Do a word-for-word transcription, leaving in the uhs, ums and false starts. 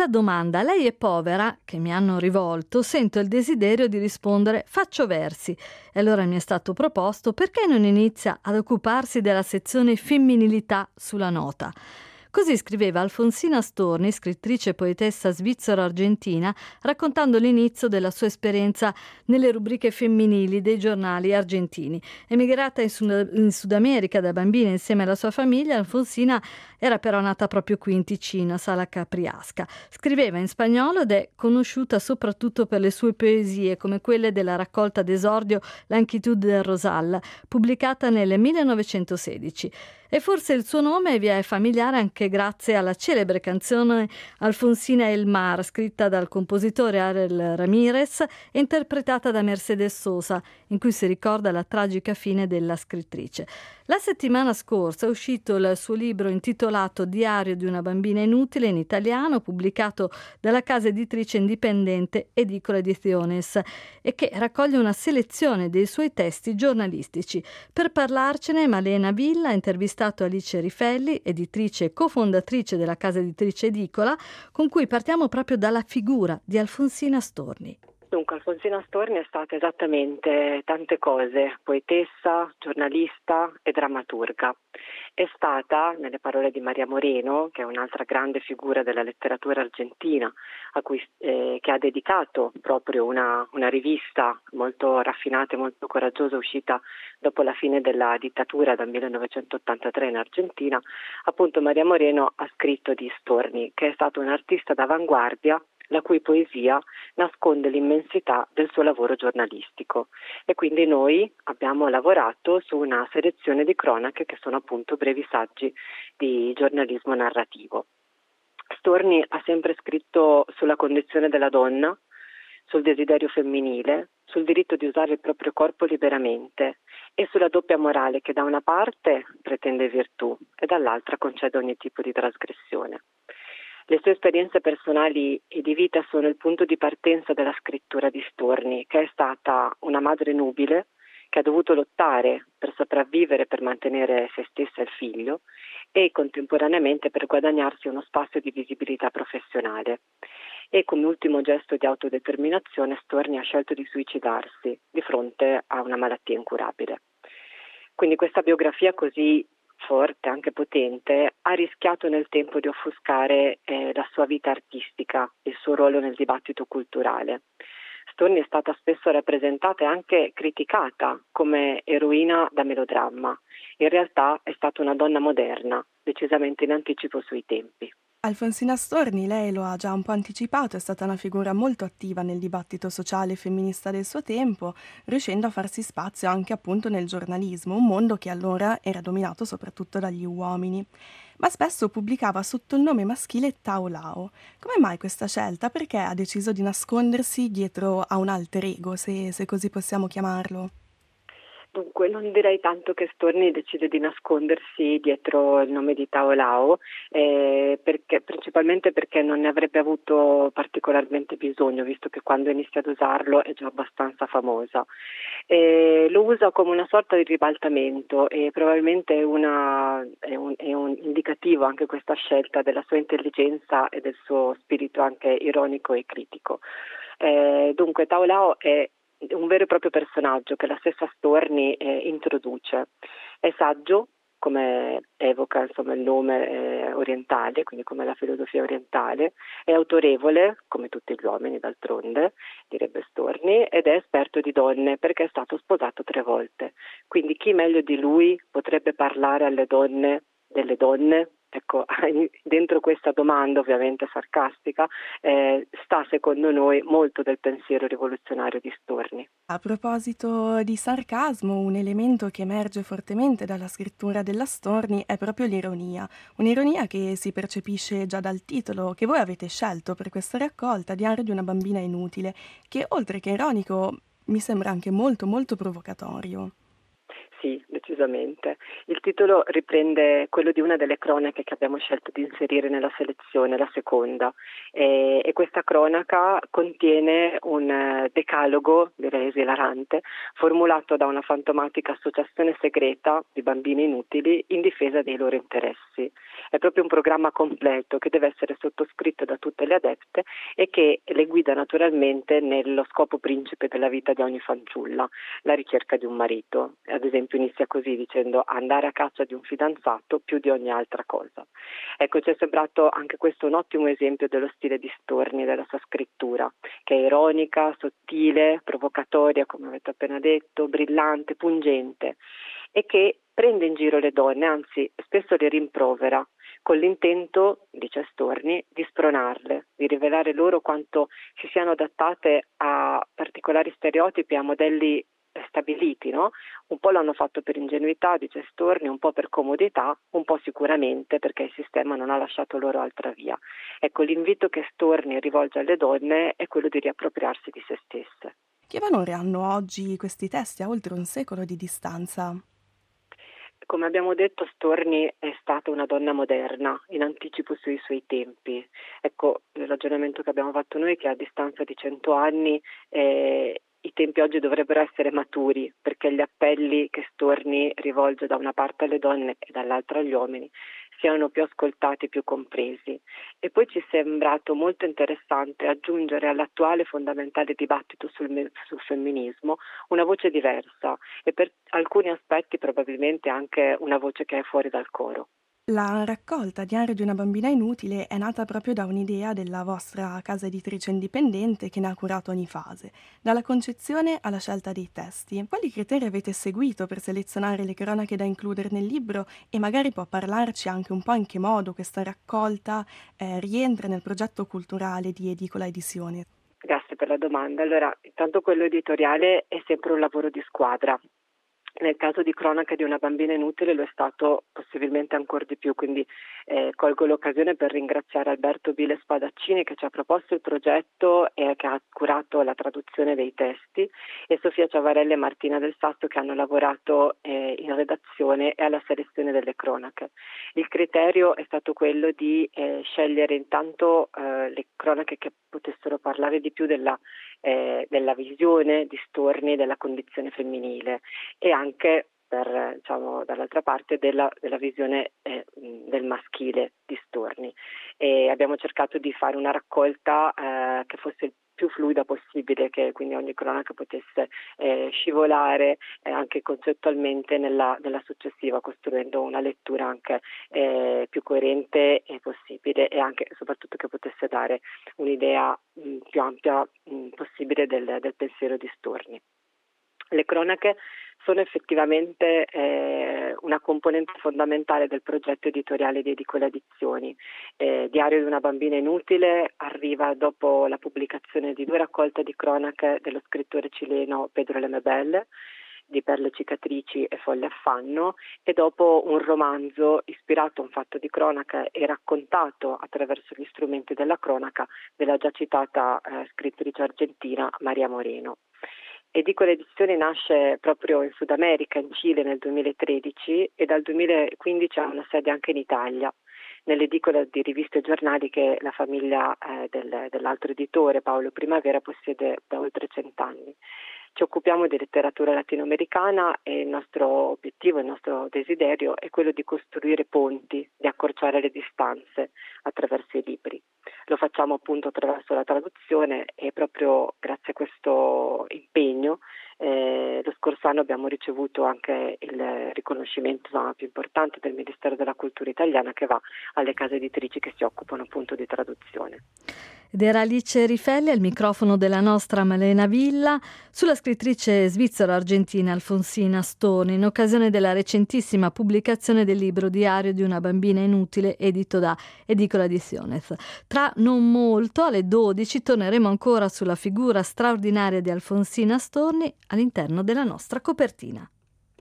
Alla domanda "lei è povera?" che mi hanno rivolto, sento il desiderio di rispondere "faccio versi". E allora mi è stato proposto perché non inizia ad occuparsi della sezione femminilità sulla nota. Così scriveva Alfonsina Storni, scrittrice e poetessa svizzero-argentina, raccontando l'inizio della sua esperienza nelle rubriche femminili dei giornali argentini. Emigrata in Sud, in Sud America da bambina insieme alla sua famiglia, Alfonsina era però nata proprio qui in Ticino, a Sala Capriasca. Scriveva in spagnolo ed è conosciuta soprattutto per le sue poesie, come quelle della raccolta d'esordio L'Inquiétude del Rosal, pubblicata nel millenovecentosedici. E forse il suo nome vi è familiare anche grazie alla celebre canzone Alfonsina El Mar, scritta dal compositore Ariel Ramírez e interpretata da Mercedes Sosa, in cui si ricorda la tragica fine della scrittrice. La settimana scorsa è uscito il suo libro intitolato Diario di una bambina inutile, in italiano, pubblicato dalla casa editrice indipendente Edicola Ediciones, e che raccoglie una selezione dei suoi testi giornalistici. Per parlarcene, Malena Villa ha intervistato Alice Rifelli, editrice e cofondatrice della casa editrice Edicola, con cui partiamo proprio dalla figura di Alfonsina Storni. Dunque, Alfonsina Storni è stata esattamente tante cose: poetessa, giornalista e drammaturga. È stata, nelle parole di Maria Moreno, che è un'altra grande figura della letteratura argentina, a cui, eh, che ha dedicato proprio una, una rivista molto raffinata e molto coraggiosa, uscita dopo la fine della dittatura dal millenovecentottantatré in Argentina. Appunto, Maria Moreno ha scritto di Storni, che è stato un artista d'avanguardia, la cui poesia nasconde l'immensità del suo lavoro giornalistico, e quindi noi abbiamo lavorato su una selezione di cronache che sono appunto brevi saggi di giornalismo narrativo. Storni ha sempre scritto sulla condizione della donna, sul desiderio femminile, sul diritto di usare il proprio corpo liberamente e sulla doppia morale che da una parte pretende virtù e dall'altra concede ogni tipo di trasgressione. Le sue esperienze personali e di vita sono il punto di partenza della scrittura di Storni, che è stata una madre nubile, che ha dovuto lottare per sopravvivere, per mantenere se stessa e il figlio, e contemporaneamente per guadagnarsi uno spazio di visibilità professionale. E come ultimo gesto di autodeterminazione, Storni ha scelto di suicidarsi di fronte a una malattia incurabile. Quindi questa biografia così forte, anche potente, ha rischiato nel tempo di offuscare eh, la sua vita artistica, il suo ruolo nel dibattito culturale. Storni è stata spesso rappresentata e anche criticata come eroina da melodramma. In realtà è stata una donna moderna, decisamente in anticipo sui tempi. Alfonsina Storni, lei lo ha già un po' anticipato, è stata una figura molto attiva nel dibattito sociale e femminista del suo tempo, riuscendo a farsi spazio anche appunto nel giornalismo, un mondo che allora era dominato soprattutto dagli uomini. Ma spesso pubblicava sotto il nome maschile Tao Lao. Come mai questa scelta? Perché ha deciso di nascondersi dietro a un alter ego, se, se così possiamo chiamarlo? Dunque, non direi tanto che Storni decide di nascondersi dietro il nome di Tao Lao, eh, perché, principalmente perché non ne avrebbe avuto particolarmente bisogno, visto che quando inizia ad usarlo è già abbastanza famosa. Eh, lo usa come una sorta di ribaltamento e probabilmente è, una, è, un, è un indicativo anche questa scelta della sua intelligenza e del suo spirito anche ironico e critico. Eh, dunque, Tao Lao è un vero e proprio personaggio che la stessa Storni eh, introduce. È saggio, come evoca insomma il nome eh, orientale, quindi come la filosofia orientale, è autorevole, come tutti gli uomini d'altronde, direbbe Storni, ed è esperto di donne perché è stato sposato tre volte. Quindi chi meglio di lui potrebbe parlare alle donne delle donne? Ecco, dentro questa domanda ovviamente sarcastica eh, sta secondo noi molto del pensiero rivoluzionario di Storni. A proposito di sarcasmo, un elemento che emerge fortemente dalla scrittura della Storni è proprio l'ironia, un'ironia che si percepisce già dal titolo che voi avete scelto per questa raccolta, Diario di una bambina inutile, che oltre che ironico mi sembra anche molto molto provocatorio. Sì, decisamente. Il titolo riprende quello di una delle cronache che abbiamo scelto di inserire nella selezione, la seconda, e, e questa cronaca contiene un eh, decalogo, direi esilarante, formulato da una fantomatica associazione segreta di bambini inutili in difesa dei loro interessi. È proprio un programma completo che deve essere sottoscritto da tutte le adepte e che le guida naturalmente nello scopo principe della vita di ogni fanciulla, la ricerca di un marito. Ad esempio inizia così dicendo: andare a caccia di un fidanzato più di ogni altra cosa. Ecco, ci è sembrato anche questo un ottimo esempio dello stile di Storni, della sua scrittura, che è ironica, sottile, provocatoria, come avete appena detto, brillante, pungente, e che prende in giro le donne, anzi spesso le rimprovera, con l'intento, dice Storni, di spronarle, di rivelare loro quanto si siano adattate a particolari stereotipi, a modelli stabiliti, no? Un po' l'hanno fatto per ingenuità, dice Storni, un po' per comodità, un po' sicuramente perché il sistema non ha lasciato loro altra via. Ecco, l'invito che Storni rivolge alle donne è quello di riappropriarsi di se stesse. Che valore hanno oggi questi testi a oltre un secolo di distanza? Come abbiamo detto, Storni è stata una donna moderna, in anticipo sui suoi tempi. Ecco, il ragionamento che abbiamo fatto noi è che a distanza di cento anni eh, i tempi oggi dovrebbero essere maturi, perché gli appelli che Storni rivolge da una parte alle donne e dall'altra agli uomini siano più ascoltati, più compresi. E poi ci è sembrato molto interessante aggiungere all'attuale fondamentale dibattito sul, sul femminismo una voce diversa e per alcuni aspetti probabilmente anche una voce che è fuori dal coro. La raccolta Diario di una bambina inutile è nata proprio da un'idea della vostra casa editrice indipendente che ne ha curato ogni fase, dalla concezione alla scelta dei testi. Quali criteri avete seguito per selezionare le cronache da includere nel libro e magari può parlarci anche un po' in che modo questa raccolta eh, rientra nel progetto culturale di Edicola Edizioni? Grazie per la domanda. Allora, intanto quello editoriale è sempre un lavoro di squadra. Nel caso di Cronaca di una bambina inutile lo è stato possibilmente ancora di più, quindi eh, colgo l'occasione per ringraziare Alberto Bile Spadaccini che ci ha proposto il progetto e che ha curato la traduzione dei testi, e Sofia Ciavarella e Martina Del Sasso che hanno lavorato eh, in redazione e alla selezione delle cronache. Il criterio è stato quello di eh, scegliere intanto eh, le cronache che potessero parlare di più della, eh, della visione di Storni della condizione femminile e anche per, diciamo, dall'altra parte della, della visione eh, del maschile di Storni. E abbiamo cercato di fare una raccolta eh, che fosse il più fluida possibile, che quindi ogni cronaca potesse eh, scivolare eh, anche concettualmente nella, nella successiva, costruendo una lettura anche eh, più coerente e possibile, e anche e soprattutto che potesse dare un'idea mh, più ampia mh, possibile del, del pensiero di Storni. Le cronache sono effettivamente eh, una componente fondamentale del progetto editoriale di Edicola Edizioni. Eh, Diario di una bambina inutile arriva dopo la pubblicazione di due raccolte di cronache dello scrittore cileno Pedro Lemebel, di Perle cicatrici e Foglie affanno, e dopo un romanzo ispirato a un fatto di cronaca e raccontato attraverso gli strumenti della cronaca della già citata eh, scrittrice argentina Maria Moreno. Edicola Edizioni nasce proprio in Sud America, in Cile nel duemilatredici, e dal duemilaquindici ha una sede anche in Italia, nell'edicola di riviste e giornali che la famiglia eh, del, dell'altro editore, Paolo Primavera, possiede da oltre cent'anni. Ci occupiamo di letteratura latinoamericana e il nostro obiettivo, il nostro desiderio è quello di costruire ponti, di accorciare le distanze attraverso i libri. Lo facciamo appunto attraverso la traduzione e proprio grazie a questo impegno eh, lo scorso anno abbiamo ricevuto anche il riconoscimento insomma, più importante del Ministero della Cultura italiana, che va alle case editrici che si occupano appunto di traduzione. Ed era Alice Rifelli al microfono della nostra Malena Villa sulla scrittrice svizzero-argentina Alfonsina Storni in occasione della recentissima pubblicazione del libro Diario di una bambina inutile edito da Edicola Ediciones. Tra non molto, alle dodici, torneremo ancora sulla figura straordinaria di Alfonsina Storni all'interno della nostra copertina.